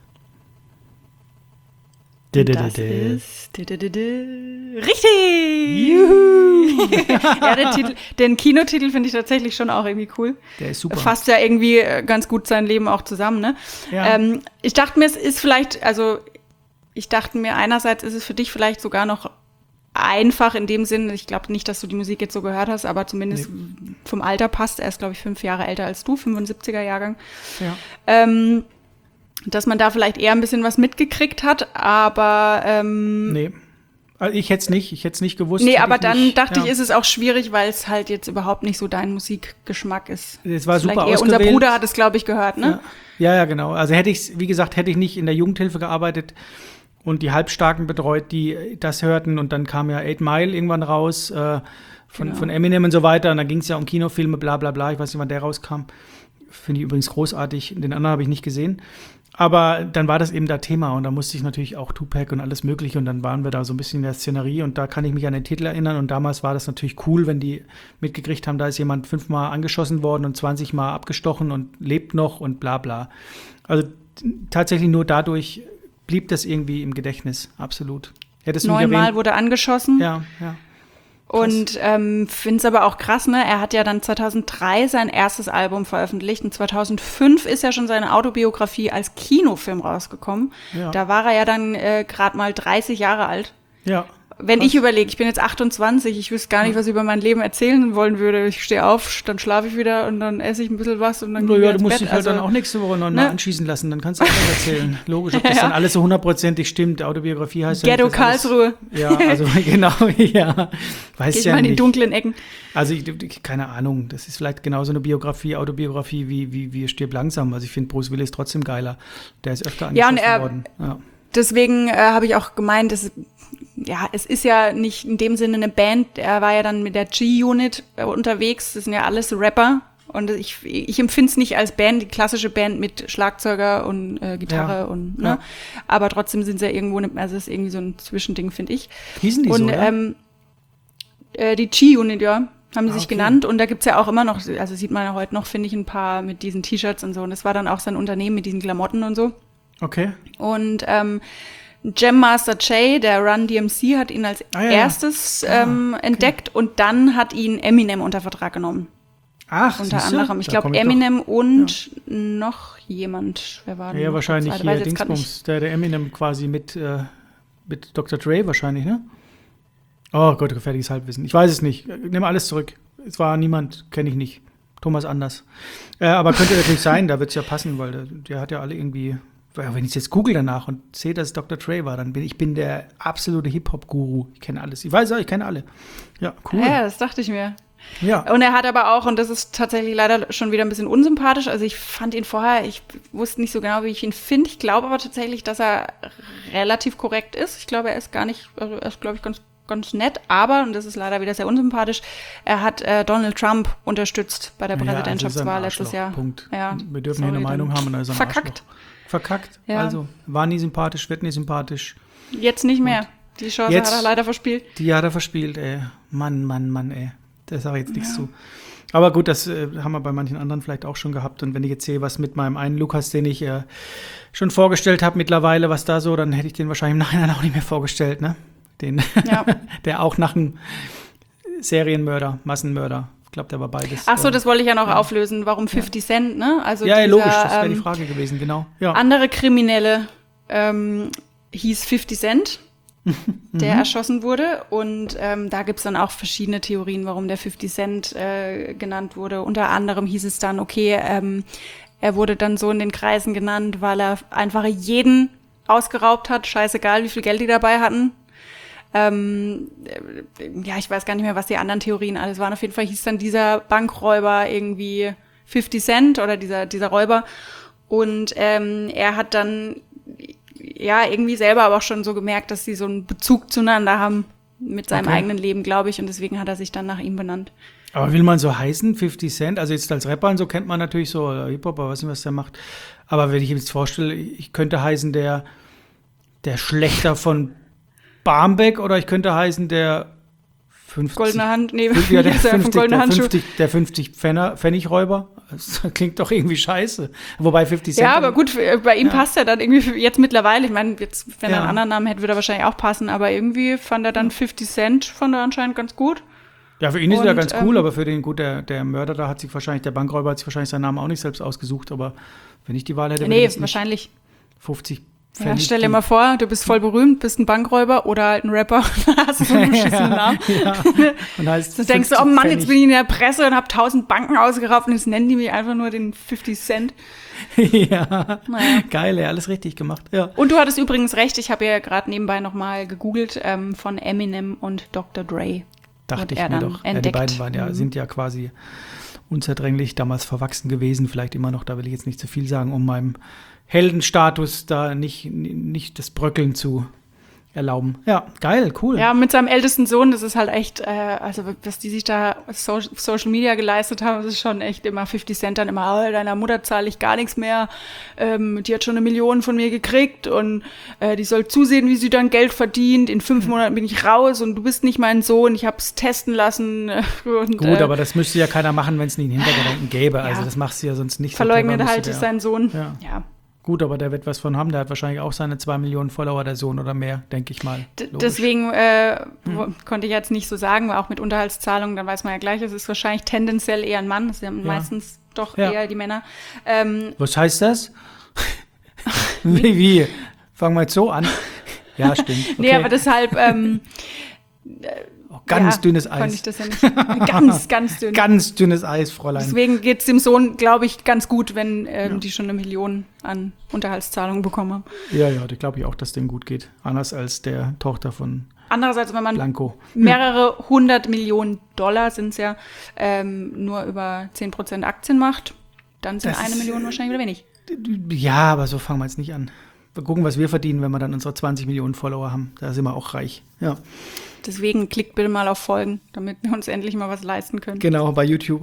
Das ist richtig! Juhu! Ja, den Kinotitel finde ich tatsächlich schon auch irgendwie cool. Der ist super. Fasst ja irgendwie ganz gut sein Leben auch zusammen, ne? Ja. Ich dachte mir, es ist vielleicht, einerseits ist es für dich vielleicht sogar noch einfach in dem Sinn, ich glaube nicht, dass du die Musik jetzt so gehört hast, aber zumindest vom Alter passt. Er ist, glaube ich, 5 Jahre älter als du, 75er Jahrgang. Ja. Dass man da vielleicht eher ein bisschen was mitgekriegt hat, aber Nee. Also ich hätte es nicht gewusst. nee, hätte aber ich dann nicht, dachte ja. ich, ist es auch schwierig, weil es halt jetzt überhaupt nicht so dein Musikgeschmack ist. Es war super Vielleicht eher ausgewählt. unser Bruder hat es, glaube ich, gehört, ne? Ja, genau. Also hätte ich nicht in der Jugendhilfe gearbeitet und die Halbstarken betreut, die das hörten und dann kam ja 8 Mile irgendwann raus von Eminem und so weiter und dann ging es ja um Kinofilme, bla bla bla, ich weiß nicht, wann der rauskam. Finde ich übrigens großartig, den anderen habe ich nicht gesehen. Aber dann war das eben da Thema und da musste ich natürlich auch Tupac und alles mögliche und dann waren wir da so ein bisschen in der Szenerie und da kann ich mich an den Titel erinnern und damals war das natürlich cool, wenn die mitgekriegt haben, da ist jemand 5-mal angeschossen worden und 20-mal abgestochen und lebt noch und bla bla. Also tatsächlich nur dadurch blieb das irgendwie im Gedächtnis, absolut. Hättest du mich 9-mal erwähnt? wurde angeschossen. Ja, ja. Und finde es aber auch krass, ne? Er hat ja dann 2003 sein erstes Album veröffentlicht und 2005 ist ja schon seine Autobiografie als Kinofilm rausgekommen. Ja. Da war er ja dann gerade mal 30 Jahre alt. Ja. Wenn ich überlege, ich bin jetzt 28, ich wüsste gar nicht, was ich über mein Leben erzählen wollen würde. Ich stehe auf, dann schlafe ich wieder und dann esse ich ein bisschen was und dann gehe ich Ja, ins du musst Bett. dich halt dann auch nächste Woche noch mal anschießen lassen, dann kannst du auch was erzählen. Logisch, ob das dann alles so hundertprozentig stimmt. Autobiografie heißt ja Ghetto nicht, dass alles- Karlsruhe. Ja, also genau, ja. Weiß Geht ja mal in die nicht. dunklen Ecken. Also keine Ahnung, das ist vielleicht genauso eine Autobiografie wie Stirb langsam. Also ich finde Bruce Willis trotzdem geiler. Der ist öfter Ja, und angeschossen worden. Ja. Deswegen habe ich auch gemeint, es ist ja nicht in dem Sinne eine Band. Er war ja dann mit der G-Unit unterwegs. Das sind ja alles Rapper. Und ich empfinde es nicht als Band, die klassische Band mit Schlagzeuger und Gitarre Ja, und ja. ne. Aber trotzdem sind sie ja irgendwo, also es ist irgendwie so ein Zwischending, finde ich. Hießen die Und so, ja? die G-Unit, ja, haben sie sich okay. genannt. Und da gibt's ja auch immer noch, also sieht man ja heute noch, finde ich, ein paar mit diesen T-Shirts und so. Und das war dann auch sein Unternehmen mit diesen Klamotten und so. Okay. Und Jam Master Jay, der Run DMC, hat ihn als erstes entdeckt und dann hat ihn Eminem unter Vertrag genommen. Ach, Unter siehste? anderem. Ich Da glaube komm ich Eminem und noch jemand. Wer war denn Ja, noch? wahrscheinlich Weiß hier jetzt grad nicht. Dingsbums, der Eminem quasi mit Dr. Dre wahrscheinlich, ne? Oh Gott, gefährliches Halbwissen. Ich weiß es nicht. Nimm alles zurück. Es war niemand, kenne ich nicht. Thomas Anders. Aber könnte natürlich sein, da wird es ja passen, weil der hat ja alle irgendwie. Wenn ich jetzt google danach und sehe, dass es Dr. Dre war, dann bin ich der absolute Hip-Hop-Guru. Ich kenne alles. Ich weiß auch, ich kenne alle. Ja, cool. Ja, das dachte ich mir. Ja. Und er hat aber auch, und das ist tatsächlich leider schon wieder ein bisschen unsympathisch, also ich fand ihn vorher, ich wusste nicht so genau, wie ich ihn finde. Ich glaube aber tatsächlich, dass er relativ korrekt ist. Ich glaube, er ist gar nicht, also er ist, glaube ich, ganz nett, aber, und das ist leider wieder sehr unsympathisch, er hat Donald Trump unterstützt bei der Präsidentschaftswahl letztes Jahr. Punkt. Ja, Wir dürfen hier eine Meinung haben und da ist er ein verkackt. Arschloch. Verkackt. Ja. Also, war nie sympathisch, wird nie sympathisch. Jetzt nicht mehr. Die Chance Jetzt- hat er leider verspielt. Die hat er verspielt, ey. Mann, ey. Da sage ich jetzt nichts zu. Aber gut, das haben wir bei manchen anderen vielleicht auch schon gehabt. Und wenn ich jetzt sehe, was mit meinem einen Lukas, den ich schon vorgestellt habe mittlerweile, was da so, dann hätte ich den wahrscheinlich im Nachhinein auch nicht mehr vorgestellt, ne? Den, Ja. der auch nach einem Serienmörder, Massenmörder, ich glaube, der war beides. Ach so, das wollte ich ja noch auflösen. Warum 50 Cent, ne? Also ja, dieser, logisch, das wäre die Frage gewesen, genau. Ja. andere Kriminelle, hieß 50 Cent, der erschossen wurde. Und da gibt's dann auch verschiedene Theorien, warum der 50 Cent genannt wurde. Unter anderem hieß es dann, okay, er wurde dann so in den Kreisen genannt, weil er einfach jeden ausgeraubt hat, scheißegal, wie viel Geld die dabei hatten. Ja, ich weiß gar nicht mehr, was die anderen Theorien alles waren. Auf jeden Fall hieß dann dieser Bankräuber irgendwie 50 Cent oder dieser Räuber. Und er hat dann ja irgendwie selber aber auch schon so gemerkt, dass sie so einen Bezug zueinander haben mit seinem eigenen Leben, glaube ich. Und deswegen hat er sich dann nach ihm benannt. Aber will man so heißen, 50 Cent? Also jetzt als Rapper und so kennt man natürlich so Hip-Hop, aber weiß nicht, was der macht. Aber wenn ich mir jetzt vorstelle, ich könnte heißen der Schlechter von Barmbek oder ich könnte heißen der 50... Goldene Hand, nee, ja, der 50 Pfennigräuber. Das klingt doch irgendwie scheiße. Wobei 50 Cent... Ja, aber gut, bei ihm passt er dann irgendwie jetzt mittlerweile. Ich meine, jetzt, wenn er einen anderen Namen hätte, würde er wahrscheinlich auch passen. Aber irgendwie fand er dann 50 Cent, fand er anscheinend ganz gut. Ja, für ihn ist er ganz cool, aber für den, gut, der Mörder da hat sich wahrscheinlich, der Bankräuber hat sich wahrscheinlich seinen Namen auch nicht selbst ausgesucht. Aber wenn ich die Wahl hätte, nee, wahrscheinlich 50 Ja, stell dir mal vor, du bist voll berühmt, bist ein Bankräuber oder halt ein Rapper, dann hast du so einen beschissenen Namen. Ja. Und dann denkst du, oh Mann, jetzt bin ich in der Presse und hab 1000 Banken ausgeraubt und jetzt nennen die mich einfach nur den 50 Cent. Ja, naja. Geil, ja, alles richtig gemacht. Ja. Und du hattest übrigens recht, ich habe ja gerade nebenbei nochmal gegoogelt, von Eminem und Dr. Dre. Dachte ich mir doch. Ja, die beiden waren sind ja quasi unzerdränglich damals verwachsen gewesen, vielleicht immer noch, da will ich jetzt nicht zu viel sagen, um meinem Heldenstatus da nicht das Bröckeln zu erlauben. Ja, geil, cool. Ja, mit seinem ältesten Sohn, das ist halt echt, also was die sich da Social Media geleistet haben, das ist schon echt immer 50 Cent dann immer, oh, deiner Mutter zahle ich gar nichts mehr, die hat schon 1 Million von mir gekriegt und die soll zusehen, wie sie dann Geld verdient, in 5 Monaten bin ich raus und du bist nicht mein Sohn, ich hab's testen lassen. Und, gut, aber das müsste ja keiner machen, wenn es nicht einen Hintergedanken gäbe, also das machst du ja sonst nicht. Verleugnet halt seinen Sohn, ja. Gut, aber der wird was von haben. Der hat wahrscheinlich auch seine 2 Millionen Follower, der Sohn oder mehr, denke ich mal. Deswegen konnte ich jetzt nicht so sagen, weil auch mit Unterhaltszahlungen, dann weiß man ja gleich, es ist wahrscheinlich tendenziell eher ein Mann. Das sind meistens doch eher die Männer. Was heißt das? Wie? Fangen wir jetzt so an. Ja, stimmt. Okay. Nee, aber deshalb ganz dünnes Eis. Konnte ich das ja nicht. Ganz dünn. Ganz dünnes Eis, Fräulein. Deswegen geht es dem Sohn, glaube ich, ganz gut, wenn die schon 1 Million an Unterhaltszahlungen bekommen haben. Ja, ich glaube auch, dass dem gut geht. Anders als der Tochter von Andererseits, wenn man Blanco. mehrere 100 Millionen $, sind es ja, nur über 10% Aktien macht, dann sind 1 Million wahrscheinlich wieder wenig. Ja, aber so fangen wir jetzt nicht an. Wir gucken, was wir verdienen, wenn wir dann unsere 20 Millionen Follower haben. Da sind wir auch reich. Ja. Deswegen klickt bitte mal auf Folgen, damit wir uns endlich mal was leisten können. Genau, bei YouTube.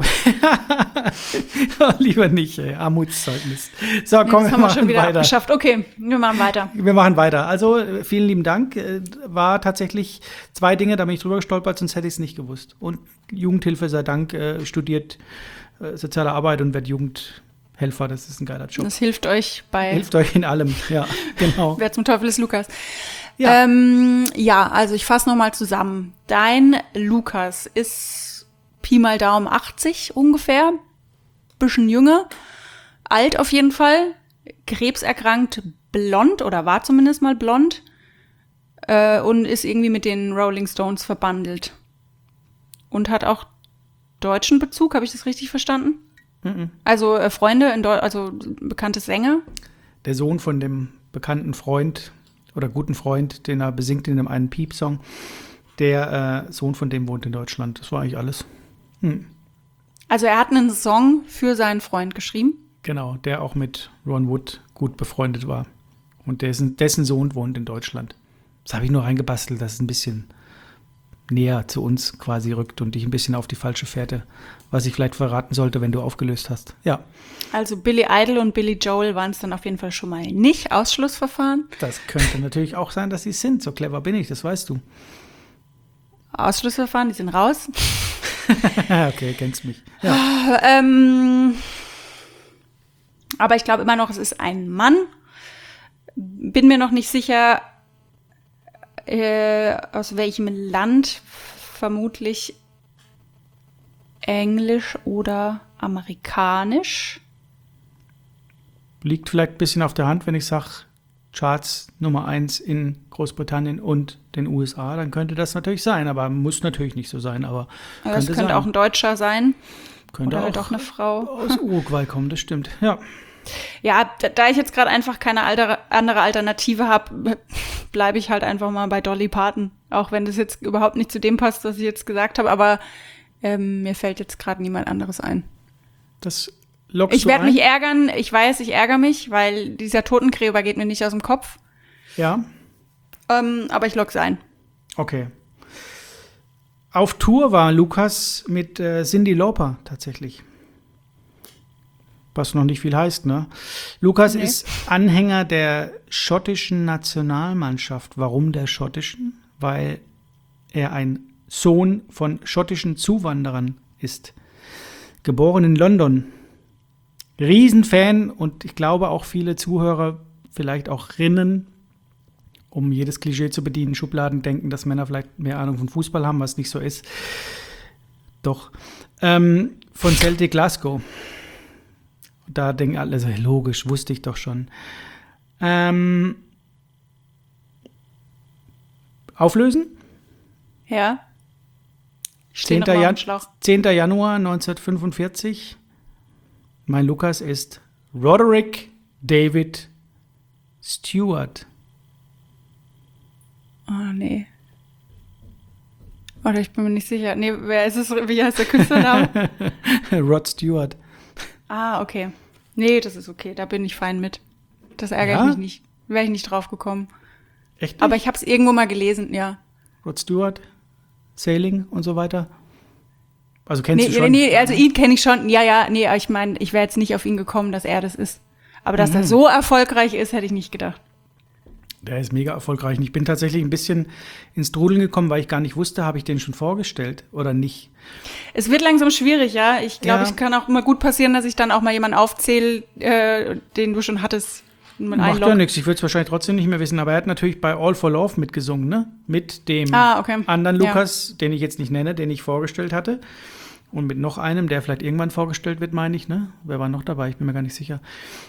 Lieber nicht, ey. Armutszeugnis. So, komm, das haben wir schon wieder weiter. Geschafft. Okay, wir machen weiter. Wir machen weiter. Also, vielen lieben Dank. War tatsächlich 2 Dinge, da bin ich drüber gestolpert, sonst hätte ich es nicht gewusst. Und Jugendhilfe sei Dank studiert soziale Arbeit und wird Jugendhelfer. Das ist ein geiler Job. Das hilft euch Hilft euch in allem, ja, genau. Wer zum Teufel ist Lukas? Ja, also ich fasse nochmal zusammen. Dein Lukas ist Pi mal Daumen 80 ungefähr, bisschen jünger, alt auf jeden Fall, krebserkrankt, blond oder war zumindest mal blond und ist irgendwie mit den Rolling Stones verbandelt. Und hat auch deutschen Bezug, habe ich das richtig verstanden? Mhm. Also Freunde, also bekannte Sänger. Der Sohn von dem bekannten Freund oder guten Freund, den er besingt in dem einen Piep-Song. Der Sohn von dem wohnt in Deutschland. Das war eigentlich alles. Also er hat einen Song für seinen Freund geschrieben? Genau, der auch mit Ron Wood gut befreundet war. Und dessen Sohn wohnt in Deutschland. Das habe ich nur reingebastelt, dass es ein bisschen näher zu uns quasi rückt und dich ein bisschen auf die falsche Fährte, was ich vielleicht verraten sollte, wenn du aufgelöst hast. Ja. Also Billy Idol und Billy Joel waren es dann auf jeden Fall schon mal nicht. Ausschlussverfahren? Das könnte natürlich auch sein, dass sie es sind. So clever bin ich, das weißt du. Ausschlussverfahren, die sind raus. Okay, kennst mich. Ja. Aber ich glaube immer noch, es ist ein Mann. Bin mir noch nicht sicher, aus welchem Land, vermutlich Englisch oder amerikanisch. Liegt vielleicht ein bisschen auf der Hand, wenn ich sage Charts Nummer 1 in Großbritannien und den USA, dann könnte das natürlich sein, aber muss natürlich nicht so sein. Aber es könnte auch ein Deutscher sein. Könnte oder halt auch eine Frau. Aus Uruguay kommen, das stimmt, ja. Ja, da ich jetzt gerade einfach keine andere Alternative habe, bleibe ich halt einfach mal bei Dolly Parton. Auch wenn das jetzt überhaupt nicht zu dem passt, was ich jetzt gesagt habe, aber mir fällt jetzt gerade niemand anderes ein. Das lockst ich du werde ein? mich ärgern, ich weiß, ich ärgere mich, weil dieser Totengräber geht mir nicht aus dem Kopf. Ja. Aber ich lock's ein. Okay. Auf Tour war Lukas mit Cyndi Lauper tatsächlich. Was noch nicht viel heißt, ne? Lukas ist Anhänger der schottischen Nationalmannschaft. Warum der schottischen? Weil er ein Sohn von schottischen Zuwanderern ist. Geboren in London. Riesenfan und ich glaube auch viele Zuhörer, vielleicht auch Rinnen, um jedes Klischee zu bedienen, Schubladen denken, dass Männer vielleicht mehr Ahnung von Fußball haben, was nicht so ist. Doch. Von Celtic Glasgow. Da denken alle so, logisch, wusste ich doch schon. Auflösen? Ja. 10. Januar 1945. Mein Lukas ist Roderick David Stewart. Oh, nee. Oder ich bin mir nicht sicher. Nee, wer ist es? Wie heißt der Künstlername? Rod Stewart. Ah, okay. Nee, das ist okay. Da bin ich fein mit. Das ärgere ich mich nicht. Wäre ich nicht drauf gekommen. Echt nicht? Aber ich habe es irgendwo mal gelesen, ja. Rod Stewart, Sailing und so weiter. Also kennst du schon? Nee, also ihn kenne ich schon. Ja, nee, ich meine, ich wäre jetzt nicht auf ihn gekommen, dass er das ist. Aber dass er so erfolgreich ist, hätte ich nicht gedacht. Der ist mega erfolgreich. Und ich bin tatsächlich ein bisschen ins Trudeln gekommen, weil ich gar nicht wusste, habe ich den schon vorgestellt oder nicht. Es wird langsam schwierig, ja. Ich glaube, es kann auch immer gut passieren, dass ich dann auch mal jemanden aufzähle, den du schon hattest. Macht ja nichts, ich würde es wahrscheinlich trotzdem nicht mehr wissen, aber er hat natürlich bei All for Love mitgesungen, ne? Mit dem anderen Lukas, den ich jetzt nicht nenne, den ich vorgestellt hatte. Und mit noch einem, der vielleicht irgendwann vorgestellt wird, meine ich, ne? Wer war noch dabei? Ich bin mir gar nicht sicher.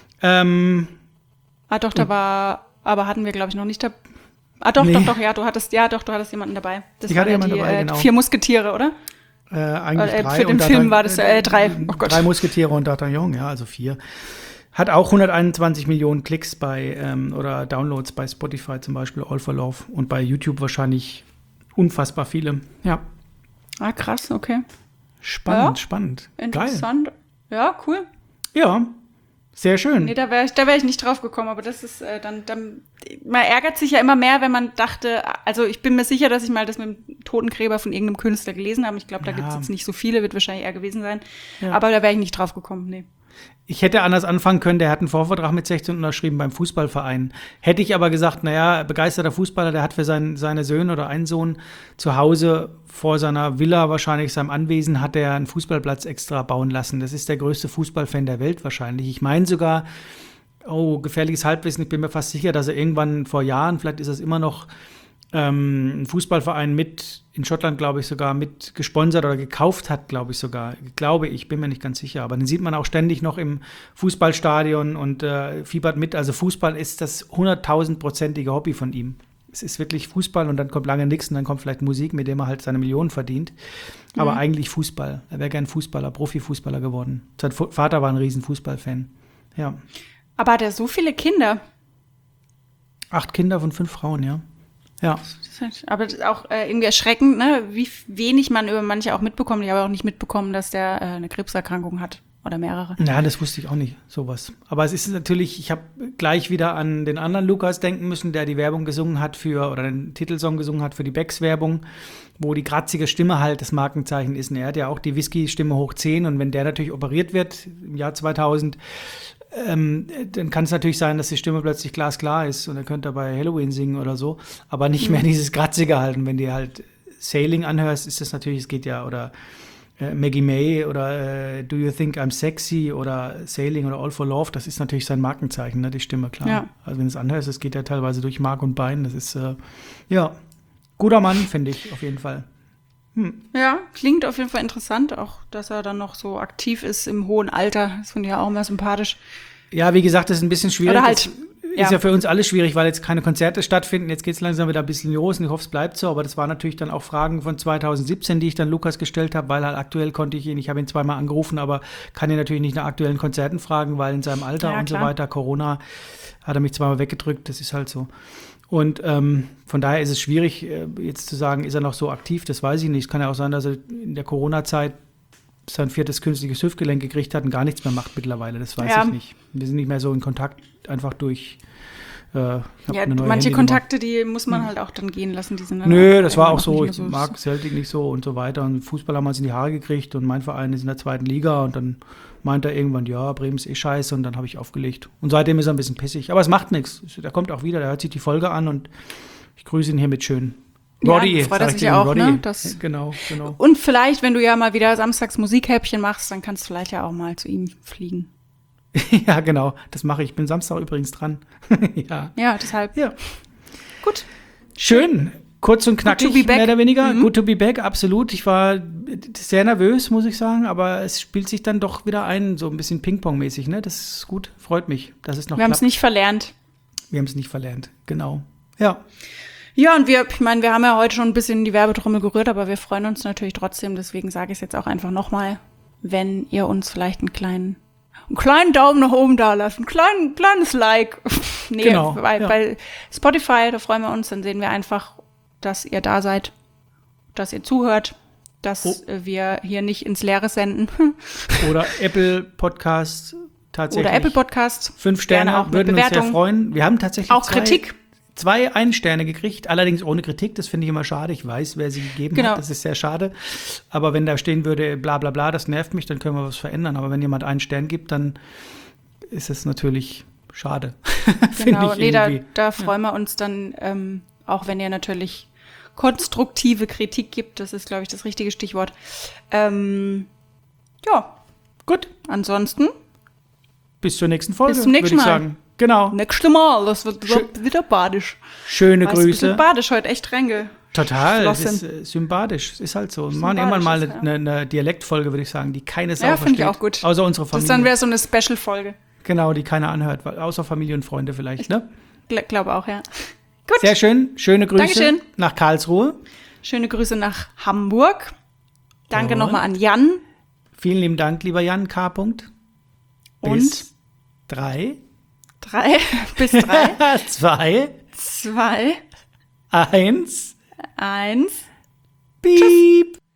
Doch, da war, aber hatten wir, glaube ich, noch nicht dabei. Doch, du hattest jemanden dabei. Das ich hatte jemanden dabei, genau. 4 Musketiere, oder? Eigentlich 3. Für den Film war das 3. Oh Gott. 3 Musketiere und D'Artagnan, ja, also 4. Hat auch 121 Millionen Klicks oder Downloads bei Spotify zum Beispiel, All for Love. Und bei YouTube wahrscheinlich unfassbar viele. Ja. Ah, krass, okay. Spannend. Interessant. Geil. Ja, cool. Ja, sehr schön. Nee, da wär ich nicht drauf gekommen, aber das ist dann, man ärgert sich ja immer mehr, wenn man dachte, also ich bin mir sicher, dass ich mal das mit dem Totengräber von irgendeinem Künstler gelesen habe. Ich glaube, da gibt es jetzt nicht so viele, wird wahrscheinlich eher gewesen sein. Ja. Aber da wäre ich nicht drauf gekommen, nee. Ich hätte anders anfangen können, der hat einen Vorvertrag mit 16 unterschrieben beim Fußballverein. Hätte ich aber gesagt, naja, begeisterter Fußballer, der hat für seine Söhne oder einen Sohn zu Hause vor seiner Villa, wahrscheinlich seinem Anwesen, hat er einen Fußballplatz extra bauen lassen. Das ist der größte Fußballfan der Welt wahrscheinlich. Ich meine sogar, gefährliches Halbwissen, ich bin mir fast sicher, dass er irgendwann vor Jahren, vielleicht ist es immer noch, ein Fußballverein in Schottland, glaube ich, sogar mit gesponsert oder gekauft hat, glaube ich, bin mir nicht ganz sicher. Aber den sieht man auch ständig noch im Fußballstadion und fiebert mit. Also Fußball ist das 100.000-prozentige Hobby von ihm. Es ist wirklich Fußball und dann kommt lange nichts und dann kommt vielleicht Musik, mit dem er halt seine Millionen verdient. Aber eigentlich Fußball. Er wäre gern Profifußballer geworden. Sein Vater war ein riesen Fußballfan. Ja. Aber hat er so viele Kinder? 8 Kinder von 5 Frauen, ja. Ja. Aber das ist auch irgendwie erschreckend, ne? Wie wenig man über manche auch mitbekommt. Ich habe auch nicht mitbekommen, dass der eine Krebserkrankung hat oder mehrere. Ja, das wusste ich auch nicht, sowas. Aber es ist natürlich, ich habe gleich wieder an den anderen Lukas denken müssen, der die Werbung gesungen hat oder den Titelsong gesungen hat für die Becks-Werbung, wo die kratzige Stimme halt das Markenzeichen ist. Und er hat ja auch die Whisky-Stimme hoch 10 und wenn der natürlich operiert wird im Jahr 2000, dann kann es natürlich sein, dass die Stimme plötzlich glasklar ist und er könnte bei Halloween singen oder so, aber nicht mehr dieses Kratzige halten. Wenn du halt Sailing anhörst, ist das natürlich, es geht ja, oder Maggie May oder Do You Think I'm Sexy oder Sailing oder All for Love, das ist natürlich sein Markenzeichen, ne, die Stimme, klar. Ja. Also wenn du es anhörst, das geht ja teilweise durch Mark und Bein, das ist, guter Mann, finde ich, auf jeden Fall. Ja, klingt auf jeden Fall interessant, auch dass er dann noch so aktiv ist im hohen Alter. Das finde ich ja auch immer sympathisch. Ja, wie gesagt, das ist ein bisschen schwierig. Oder halt ist ja für uns alles schwierig, weil jetzt keine Konzerte stattfinden. Jetzt geht es langsam wieder ein bisschen los und ich hoffe, es bleibt so. Aber das waren natürlich dann auch Fragen von 2017, die ich dann Lukas gestellt habe, weil halt aktuell konnte ich habe ihn zweimal angerufen, aber kann ihn natürlich nicht nach aktuellen Konzerten fragen, weil in seinem Alter und so weiter, Corona, hat er mich zweimal weggedrückt. Das ist halt so. Und von daher ist es schwierig, jetzt zu sagen, ist er noch so aktiv, das weiß ich nicht. Es kann ja auch sein, dass er in der Corona-Zeit sein 4. künstliches Hüftgelenk gekriegt hat und gar nichts mehr macht mittlerweile. Das weiß ich nicht. Wir sind nicht mehr so in Kontakt, einfach durch manche Kontakte, die muss man halt auch dann gehen lassen. Die sind dann das war auch so. Ich mag Celtic nicht so und so weiter. Und Fußball haben wir uns in die Haare gekriegt und mein Verein ist in der 2. Liga und dann meint er irgendwann, ja, Bremen ist scheiße und dann habe ich aufgelegt. Und seitdem ist er ein bisschen pissig. Aber es macht nichts. Der kommt auch wieder, der hört sich die Folge an und ich grüße ihn hiermit schön. Roddy, freut er sich auch, Roddy. Ne? Genau. Und vielleicht, wenn du ja mal wieder samstags Musikhäppchen machst, dann kannst du vielleicht ja auch mal zu ihm fliegen. Ja, genau, das mache ich. Ich bin Samstag übrigens dran. Ja, deshalb. Ja. Gut. Schön. Kurz und knackig, mehr oder weniger. Good to be back, absolut. Ich war sehr nervös, muss ich sagen, aber es spielt sich dann doch wieder ein, so ein bisschen Ping-Pong-mäßig. Ne? Das ist gut, freut mich, dass es noch Wir haben es nicht verlernt. Wir haben es nicht verlernt, genau. Ja. Ja, und wir haben ja heute schon ein bisschen die Werbetrommel gerührt, aber wir freuen uns natürlich trotzdem, deswegen sage ich es jetzt auch einfach nochmal, wenn ihr uns vielleicht einen kleinen Daumen nach oben da lasst, ein kleines Like. Genau, bei Spotify, da freuen wir uns, dann sehen wir einfach, dass ihr da seid, dass ihr zuhört, dass wir hier nicht ins Leere senden. Oder Apple Podcast tatsächlich. Oder Apple Podcast. 5 Sterne auch würden uns sehr freuen. Wir haben tatsächlich auch Kritik. 2 Ein-Sterne gekriegt, allerdings ohne Kritik. Das finde ich immer schade. Ich weiß, wer sie gegeben hat. Das ist sehr schade. Aber wenn da stehen würde, bla bla bla, das nervt mich, dann können wir was verändern. Aber wenn jemand 1 Stern gibt, dann ist es natürlich schade. Genau, da freuen wir uns dann, auch wenn ihr natürlich konstruktive Kritik gibt. Das ist, glaube ich, das richtige Stichwort. Ja. Gut. Ansonsten. Bis zur nächsten Folge, bis zum nächsten Mal. Sagen. Genau. Nächste Mal, das wird wieder badisch. Schöne Grüße. Ein bisschen badisch heute, echt reingeflossen. Total, das ist sympathisch. Es ist halt so. Wir machen irgendwann mal eine Dialektfolge, würde ich sagen, die keine Sau versteht. Ja, finde ich auch gut. Außer unsere Familie. Das dann wäre so eine Special-Folge. Genau, die keiner anhört, außer Familie und Freunde vielleicht, ne? Ich glaube auch, ja. Gut. Sehr schön. Schöne Grüße Dankeschön. Nach Karlsruhe. Schöne Grüße nach Hamburg. Danke nochmal an Jan. Vielen lieben Dank, lieber Jan K. Bis 3. Bis 3. 2. 1. Piep. Tschüss.